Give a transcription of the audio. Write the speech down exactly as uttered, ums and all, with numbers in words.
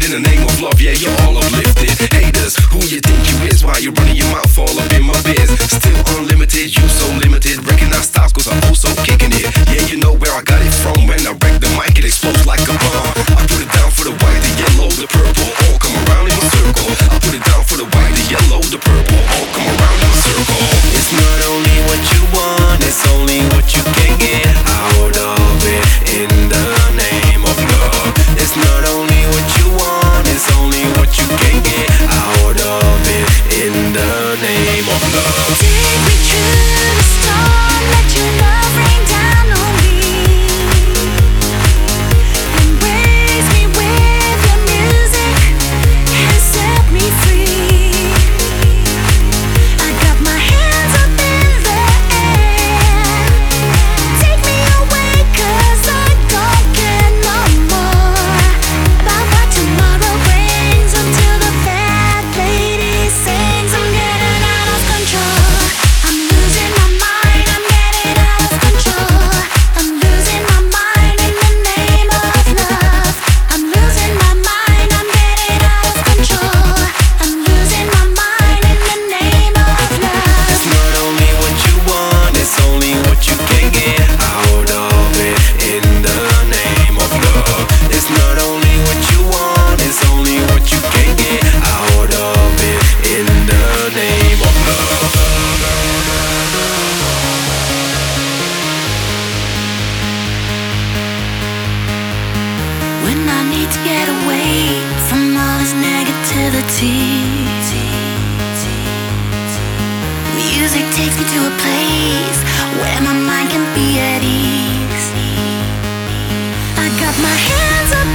in the name of love, yeah, you're all uplifted. Haters, who you think you is? Why you running your mouth all up in my biz? Still unlimited, you so limited. Recognize styles cause I'm also kicking it. Yeah, you know where I got it from. When I wreck the mic, it explodes like a bomb. I put it down for the white, the yellow, the purple. All come around in a circle. I put it down for the white, the yellow, the purple. All come around in a circle. It's not only what you want, it's only what you can get out of it. In the name of love. It's not only what you want, it's only what you can get out of it. In the name of love. Take me to the storm, let your love rain down on me. Embrace me with your music and set me free. I got my hands up in the air. Take me away cause I don't care no more about what tomorrow brings until the fat lady sings. I'm getting out of control. I'm losing my mind. I'm getting out of control. I'm losing my mind in the name of love. I'm losing my mind. I'm getting out of control. I'm losing my mind in the name of love. It's not only what you want, it's only what you can get out of it. In the name of love. It's not only what you want, it's only what you can get out of it. In the name of love. When I need to get away from all this negativity, music takes me to a place where my mind can be at ease. I got my hands up